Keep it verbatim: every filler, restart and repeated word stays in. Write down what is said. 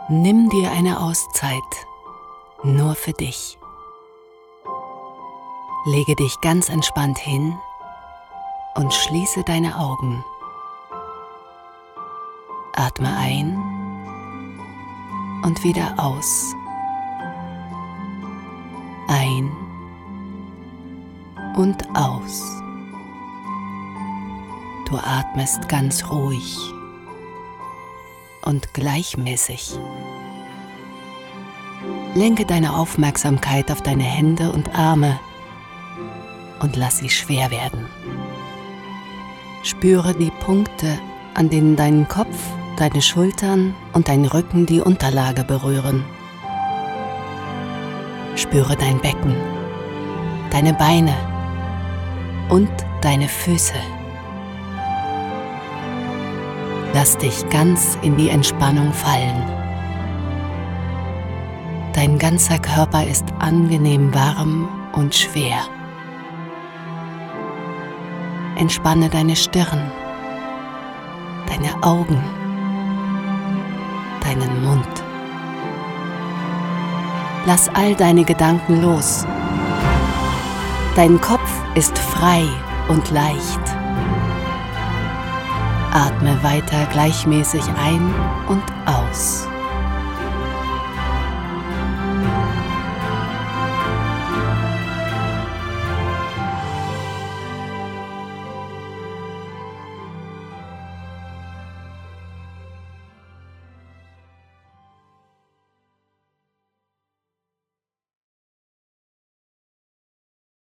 Nimm dir eine Auszeit, nur für dich. Lege dich ganz entspannt hin und schließe deine Augen. Atme ein und wieder aus. Ein und aus. Du atmest ganz ruhig und gleichmäßig. Lenke deine Aufmerksamkeit auf deine Hände und Arme und lass sie schwer werden. Spüre die Punkte, an denen dein Kopf, deine Schultern und dein Rücken die Unterlage berühren. Spüre dein Becken, deine Beine und deine Füße. Lass dich ganz in die Entspannung fallen. Dein ganzer Körper ist angenehm warm und schwer. Entspanne deine Stirn, deine Augen, deinen Mund. Lass all deine Gedanken los. Dein Kopf ist frei und leicht. Atme weiter gleichmäßig ein und aus.